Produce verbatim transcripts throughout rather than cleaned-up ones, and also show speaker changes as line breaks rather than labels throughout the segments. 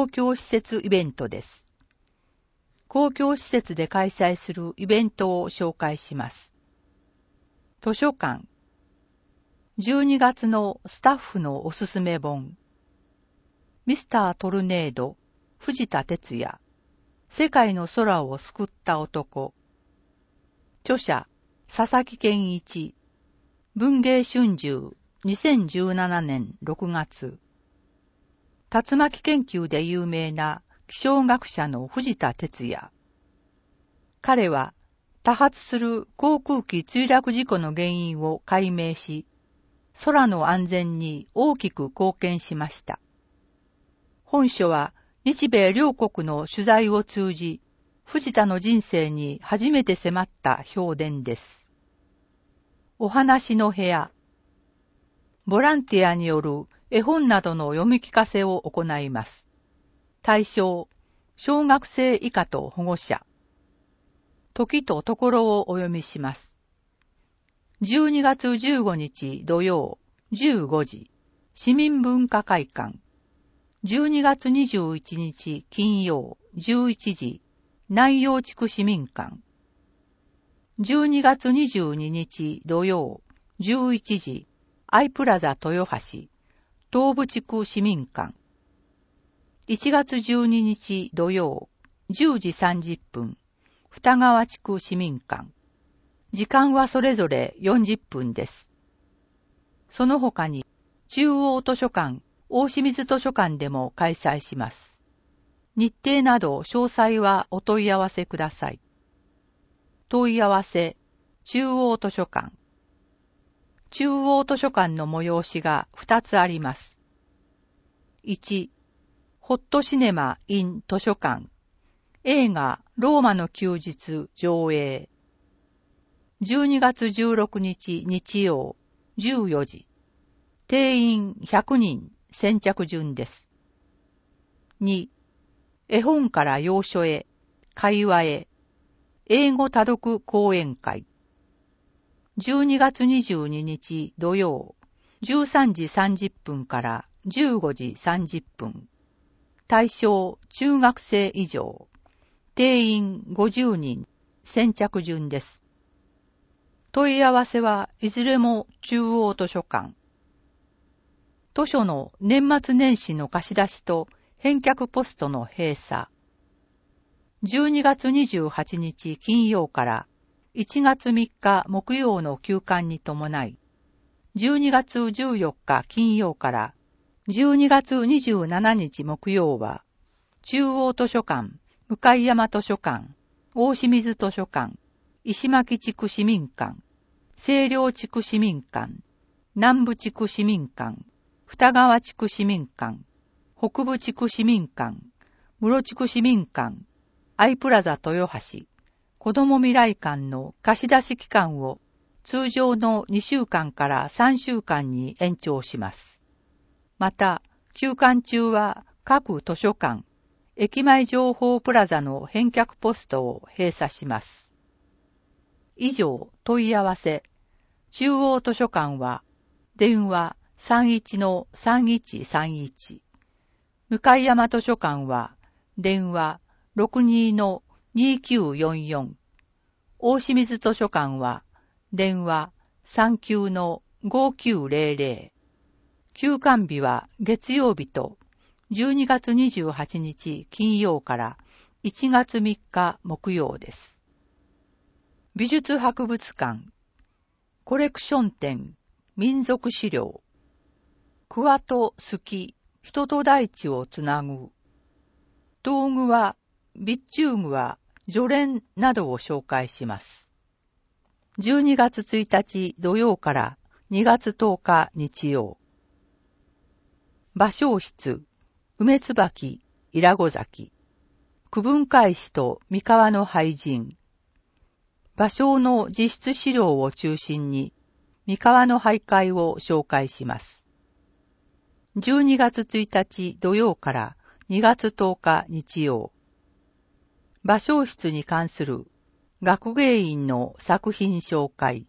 公共施設イベントです。公共施設で開催するイベントを紹介します。図書館。じゅうにがつのスタッフのおすすめ本。ミスタートルネード、藤田哲也。世界の空を救った男。著者、佐々木健一。文藝春秋、にせんじゅうななねんろくがつ。竜巻研究で有名な気象学者の藤田哲也。彼は多発する航空機墜落事故の原因を解明し、空の安全に大きく貢献しました。本書は日米両国の取材を通じ、藤田の人生に初めて迫った評伝です。お話の部屋。ボランティアによる絵本などの読み聞かせを行います。対象、小学生以下と保護者。時とところをお読みします。じゅうにがつじゅうごにち土曜、じゅうごじ、市民文化会館。じゅうにがつにじゅういちにち金曜、じゅういちじ、南陽地区市民館。じゅうにがつにじゅうににち土曜、じゅういちじ、アイプラザ豊橋、東部地区市民館。いちがつじゅうににち土曜、じゅうじさんじゅっぷん、二川地区市民館。時間はそれぞれよんじゅっぷんです。その他に、中央図書館、大清水図書館でも開催します。日程など詳細はお問い合わせください。問い合わせ、中央図書館。中央図書館の催しがふたつあります。いち、ホットシネマ in 図書館。映画ローマの休日上映。じゅうにがつじゅうろくにち日曜、じゅうよじ。定員ひゃくにん、先着順です。に、絵本から洋書へ、会話へ、英語多読講演会。じゅうにがつにじゅうににち土曜、じゅうさんじさんじゅっぷんからじゅうごじさんじゅっぷん。対象中学生以上。定員ごじゅうにん、先着順です。問い合わせはいずれも中央図書館。図書の年末年始の貸し出しと返却ポストの閉鎖。じゅうにがつにじゅうはちにち金曜からいちがつみっか木曜の休館に伴い、じゅうにがつじゅうよっか金曜からじゅうにがつにじゅうしちにち木曜は、中央図書館、向山図書館、大清水図書館、石巻地区市民館、清涼地区市民館、南部地区市民館、二川地区市民館、北部地区市民館、室地区市民館、アイプラザ豊橋、子ども未来館の貸し出し期間を通常のにしゅうかんからさんしゅうかんに延長します。また、休館中は各図書館、駅前情報プラザの返却ポストを閉鎖します。以上、問い合わせ。中央図書館は、電話 さんいちのさんいちさんいち。向山図書館は、電話 ろくにのにきゅうよんよん。大清水図書館は、電話 さんきゅうのごきゅうぜろぜろ。休館日は月曜日とじゅうにがつにじゅうはちにち金曜からいちがつみっか木曜です。美術博物館、コレクション展、民族資料、桑と月、人と大地をつなぐ、道具は、備中具は、序連などを紹介します。じゅうにがつついたち土曜からにがつとおか日曜。芭蕉室、梅椿、伊良湖崎、区分会史と三河の俳人。芭蕉の実質資料を中心に、三河の俳諧を紹介します。じゅうにがつついたち土曜からにがつとおか日曜。芭蕉室に関する学芸員の作品紹介。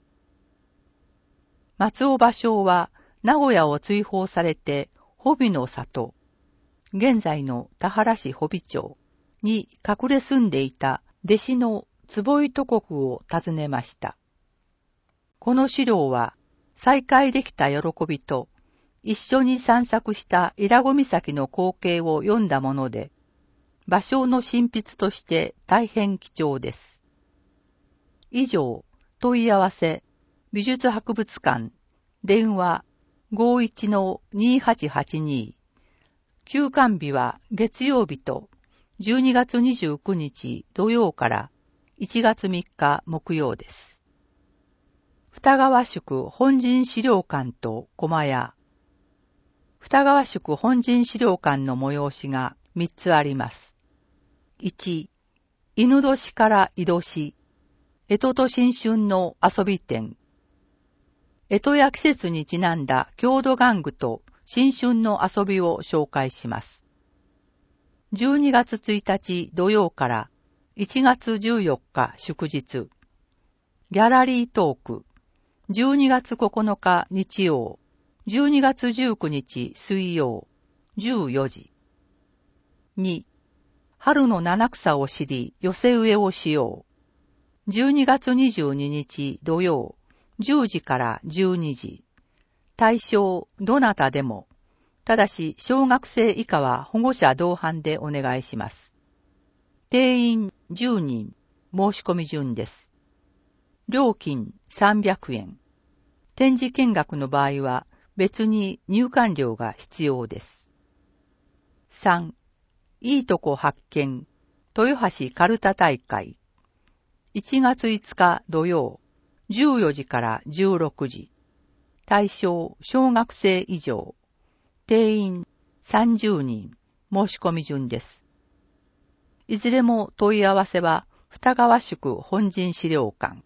松尾芭蕉は名古屋を追放されて、保備の里、 現在の田原市保備町に隠れ住んでいた弟子の坪井徳国を訪ねました。この資料は再会できた喜びと一緒に散策した伊良湖岬の光景を読んだもので、芭蕉の執筆として大変貴重です。以上、問い合わせ、美術博物館、電話 ごーいちのにーはちはちに、休館日は月曜日とじゅうにがつにじゅうくにち土曜からいちがつみっか木曜です。二川宿本陣資料館と駒屋。二川宿本陣資料館の催しがみっつあります。いち、犬年から井年、干支と新春の遊び展。干支や季節にちなんだ郷土玩具と新春の遊びを紹介します。じゅうにがつついたち土曜からいちがつじゅうよっか祝日。ギャラリートーク。じゅうにがつここのか日曜。じゅうにがつじゅうくにち水曜。じゅうよじ。に、春の七草を知り寄せ植えをしよう。じゅうにがつにじゅうににち土曜。じゅうじからじゅうにじ。対象どなたでも。ただし小学生以下は保護者同伴でお願いします。定員じゅうにん。申し込み順です。料金さんびゃくえん。展示見学の場合は別に入館料が必要です。さん. いいとこ発見。豊橋かるた大会。いちがついつか土曜。じゅうよじからじゅうろくじ。対象小学生以上。定員さんじゅうにん。申し込み順です。いずれも問い合わせは二川宿本陣資料館。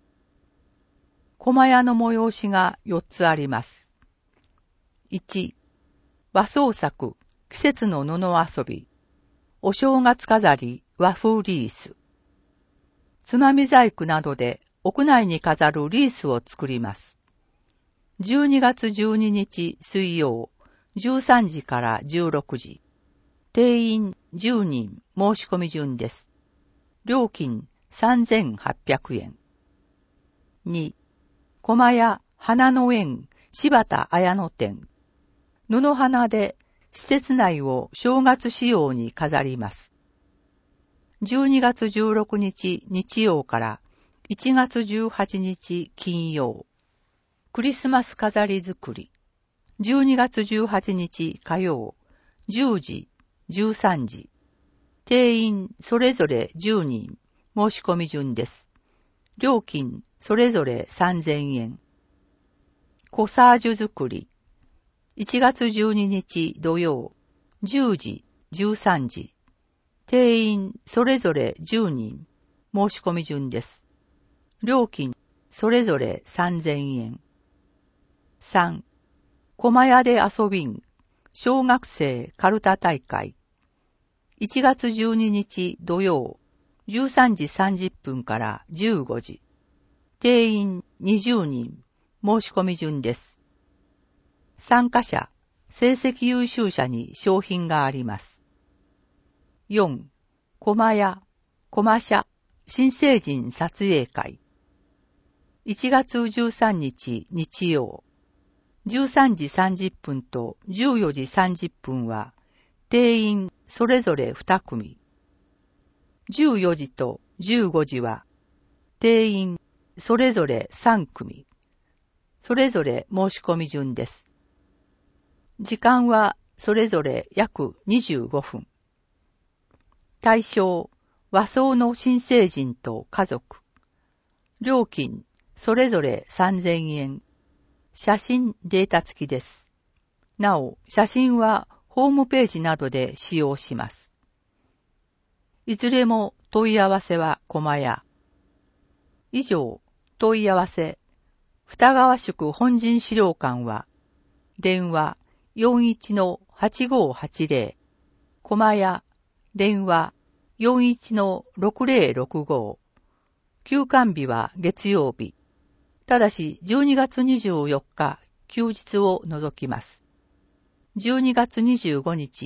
駒屋の催しがよっつあります。いち. 和創作季節の布遊び。お正月飾り和風リース。つまみ細工などで屋内に飾るリースを作ります。じゅうにがつじゅうににち水曜。じゅうさんじからじゅうろくじ。定員じゅうにん。申し込み順です。料金さんぜんはっぴゃくえん。に. 駒屋花の園柴田綾乃展。布花で施設内を正月仕様に飾ります。じゅうにがつじゅうろくにち日曜からいちがつじゅうはちにち金曜。クリスマス飾り作り。じゅうにがつじゅうはちにち火曜。じゅうじ、じゅうさんじ。定員それぞれじゅうにん。申し込み順です。料金それぞれさんぜんえん。コサージュ作り。いちがつじゅうににち土曜。じゅうじ、じゅうさんじ。定員それぞれじゅうにん。申し込み順です。料金それぞれさんぜんえん。さん. 駒屋で遊びん。小学生かるた大会。いちがつじゅうににち土曜。じゅうさんじさんじゅっぷんからじゅうごじ。定員にじゅうにん。申し込み順です。参加者、成績優秀者に賞品があります。よん. 駒屋、駒社、新成人撮影会。いちがつじゅうさんにち日曜。じゅうさんじさんじゅっぷんとじゅうよじさんじゅっぷんは、定員それぞれにくみ。じゅうよじとじゅうごじは、定員それぞれさんくみ。それぞれ申し込み順です。時間はそれぞれ約にじゅうごふん。対象、和装の新成人と家族。料金、それぞれさんぜんえん。写真データ付きです。なお、写真はホームページなどで使用します。いずれも問い合わせは駒屋。以上、問い合わせ、二川宿本陣資料館は、電話 よんいちのはちごはちぜろ、駒屋、電話 よんいちのろくぜろろくご、休館日は月曜日。ただしじゅうにがつにじゅうよっか休日を除きます。じゅうにがつにじゅうごにち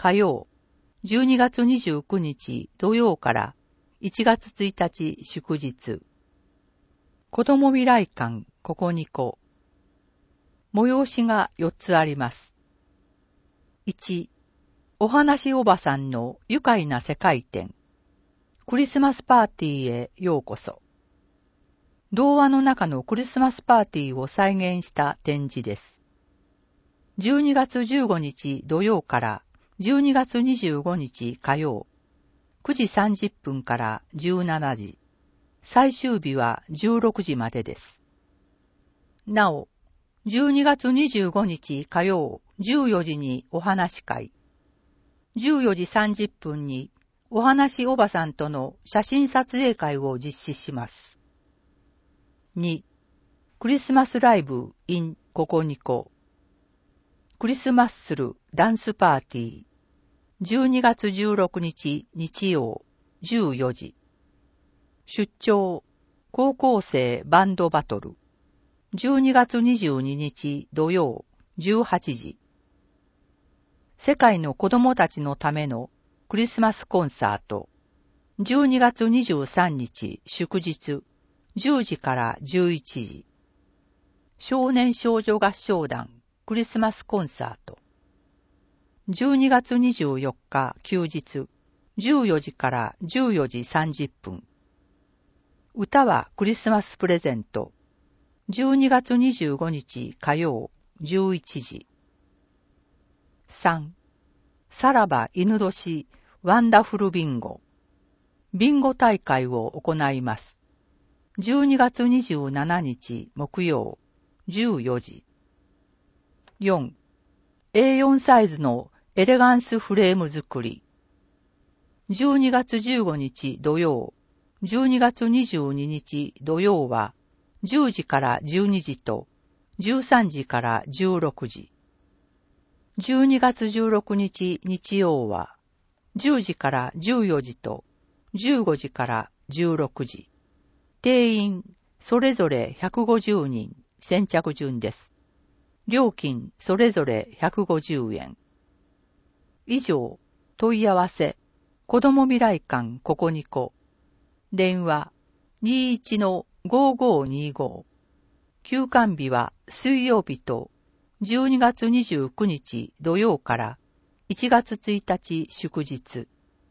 火曜、じゅうにがつにじゅうくにち土曜からいちがつついたち祝日。子供未来館ここにこ。催しがよっつあります。いち、お話おばさんの愉快な世界展。クリスマスパーティーへようこそ。童話の中のクリスマスパーティーを再現した展示です。じゅうにがつじゅうごにち土曜からじゅうにがつにじゅうごにち火曜、くじさんじゅっぷんからじゅうしちじ、最終日はじゅうろくじまでです。なお、じゅうにがつにじゅうごにち火曜じゅうよじにお話会、じゅうよじさんじゅっぷんにお話おばさんとの写真撮影会を実施します。に、クリスマスライブ in ここにこ。クリスマッスルダンスパーティー、じゅうにがつじゅうろくにち日曜じゅうよじ。出張高校生バンドバトル、じゅうにがつにじゅうににち土曜じゅうはちじ。世界の子供たちのためのクリスマスコンサート、じゅうにがつにじゅうさんにち祝日じゅうじからじゅういちじ。少年少女合唱団クリスマスコンサート、じゅうにがつにじゅうよっか休日じゅうよじからじゅうよじさんじゅっぷん。歌はクリスマスプレゼント、じゅうにがつにじゅうごにち火曜じゅういちじ。さん、さらば犬年ワンダフルビンゴ。ビンゴ大会を行います。じゅうにがつにじゅうしちにち木曜じゅうよじ。よん、エーよん サイズのエレガンスフレーム作り。じゅうにがつじゅうごにち土曜、じゅうにがつにじゅうににち土曜はじゅうじからじゅうにじとじゅうさんじからじゅうろくじ。じゅうにがつじゅうろくにち日曜はじゅうじからじゅうよじとじゅうごじからじゅうろくじ。定員それぞれひゃくごじゅうにん、先着順です。料金それぞれひゃくごじゅうえん。以上、問い合わせ、子供未来館ここにこ。電話 にじゅういちのごーごーにーご。休館日は水曜日とじゅうにがつにじゅうくにち土曜からいちがつついたち祝日。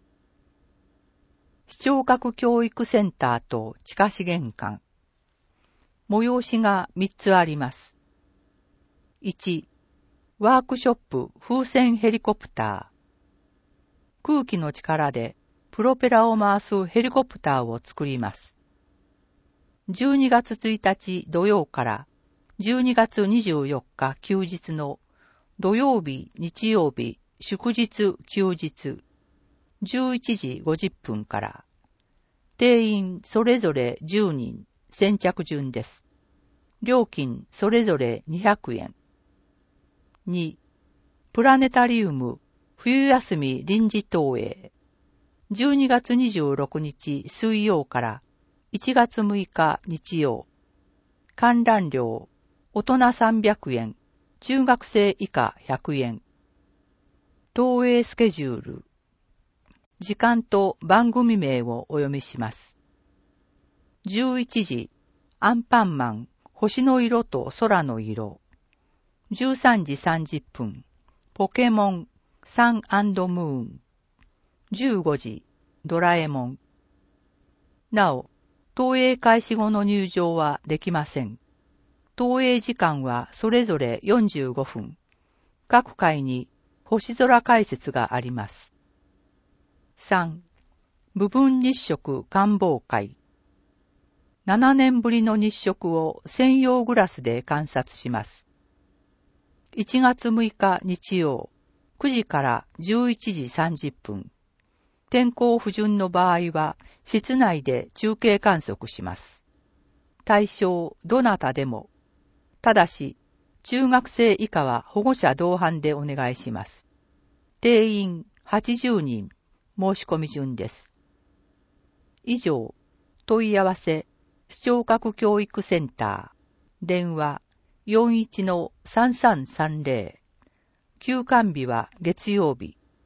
視聴覚教育センターと地下資源館。催しがみっつあります。いち、ワークショップ風船ヘリコプター。空気の力でプロペラを回すヘリコプターを作ります。じゅうにがつついたち土曜からじゅうにがつにじゅうよっか休日の土曜日、日曜日、祝日、休日、じゅういちじごじゅっぷんから。定員それぞれじゅうにん、先着順です。料金それぞれにひゃくえん。に、プラネタリウム冬休み臨時投影。じゅうにがつにじゅうろくにち水曜からいちがつむいか日曜。観覧料、大人さんびゃくえん、中学生以下ひゃくえん。投影スケジュール。時間と番組名をお読みします。じゅういちじ、アンパンマン、星の色と空の色。じゅうさんじさんじゅっぷん、ポケモン、サン&ムーン。じゅうごじ、ドラえもん。なお、投影開始後の入場はできません。投影時間はそれぞれよんじゅうごふん。各回に星空解説があります。さん、部分日食観望会。ななねんぶりの日食を専用グラスで観察します。いちがつむいか日曜、くじからじゅういちじさんじゅっぷん。天候不順の場合は室内で中継観測します。対象どなたでも。ただし、中学生以下は保護者同伴でお願いします。定員はちじゅうにん、申し込み順です。以上、問い合わせ、視聴覚教育センター、電話 よんじゅういちのさんさんさんぜろ。休館日は月曜日。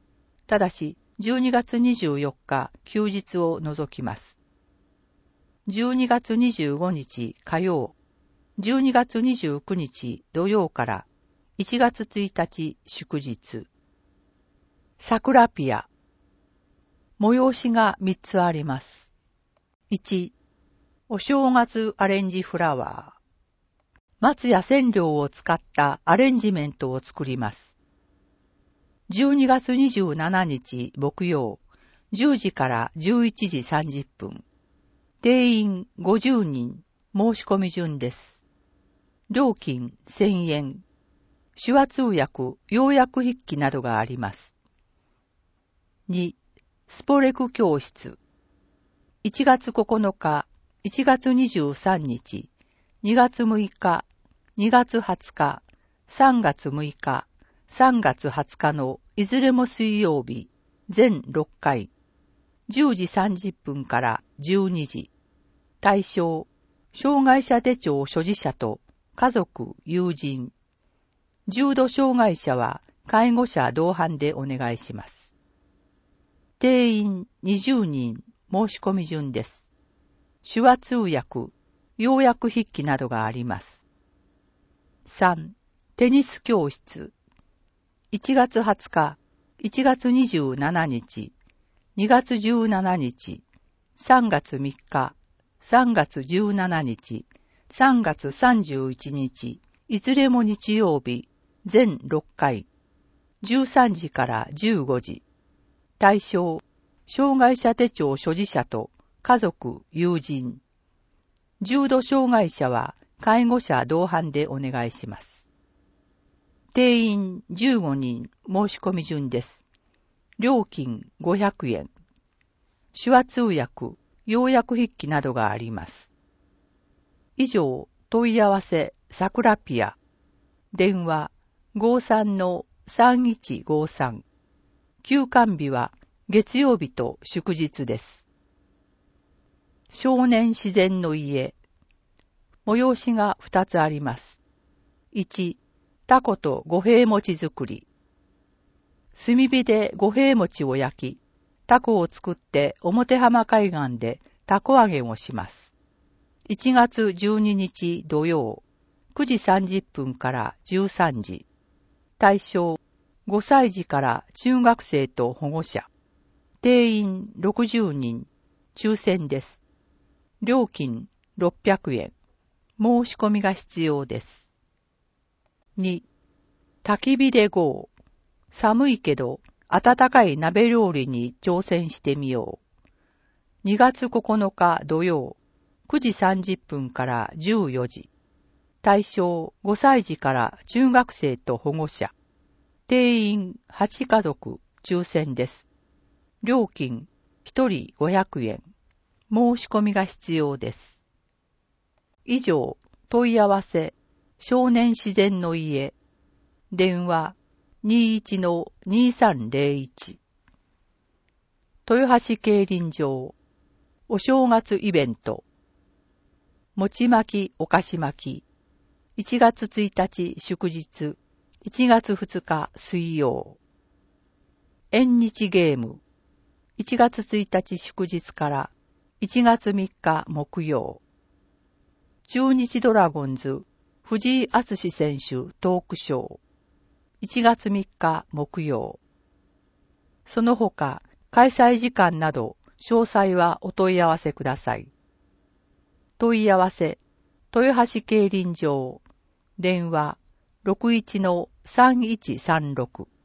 ただし、じゅうにがつにじゅうよっか、休日を除きます。じゅうにがつにじゅうごにち火曜、じゅうにがつにじゅうくにち土曜からいちがつついたち祝日。桜ピア。催しがみっつあります。いち、お正月アレンジフラワー。松や染料を使ったアレンジメントを作ります。じゅうにがつにじゅうしちにち木曜、じゅうじからじゅういちじさんじゅっぷん。定員ごじゅうにん、申し込み順です。料金せんえん。手話通訳、要約筆記などがあります。に、スポレク教室。いちがつここのか、いちがつにじゅうさんにち、にがつむいか、にがつはつか、さんがつむいか、さんがつはつかのいずれも水曜日、全ろっかい、じゅうじさんじゅっぷんからじゅうにじ。対象、障害者手帳所持者と家族、友人。重度障害者は介護者同伴でお願いします。定員にじゅうにん、申し込み順です。手話通訳、要約筆記などがあります。さん、テニス教室。いちがつはつか、いちがつにじゅうしちにち、にがつじゅうしちにち、さんがつみっか、さんがつじゅうしちにち、さんがつさんじゅういちにち、いずれも日曜日、全ろっかい、じゅうさんじからじゅうごじ。対象、障害者手帳所持者と家族、友人。重度障害者は介護者同伴でお願いします。定員じゅうごにん、申し込み順です。料金ごひゃくえん。手話通訳、要約筆記などがあります。以上、問い合わせ、桜ピア。電話 ごさんのさんいちごさん。休館日は月曜日と祝日です。少年自然の家。催しがふたつあります。いち、タコと五平餅作り。炭火で五平餅を焼き、タコを作って表浜海岸でタコ揚げをします。いちがつじゅうににち土曜、くじさんじゅっぷんからじゅうさんじ。対象、ごさいじから中学生と保護者。定員ろくじゅうにん、抽選です。料金ろっぴゃくえん。申し込みが必要です。に、焚き火でゴー。寒いけど温かい鍋料理に挑戦してみよう。にがつここのか土曜、くじさんじゅっぷんからじゅうよじ。対象ごさいじから中学生と保護者。定員はちかぞく、抽選です。料金ひとりごひゃくえん。申し込みが必要です。以上、問い合わせ、少年自然の家。電話 にじゅういちのにさんぜろいち。豊橋競輪場。お正月イベント。餅巻きお菓子巻き。いちがつついたち祝日。いちがつふつか水曜。縁日ゲーム。いちがつついたち祝日からいちがつみっか木曜。中日ドラゴンズ藤井敦選手トークショー。いちがつみっか木曜。その他開催時間など詳細はお問い合わせください。問い合わせ豊橋競輪場。電話 ろくいちのさんいちさんろく。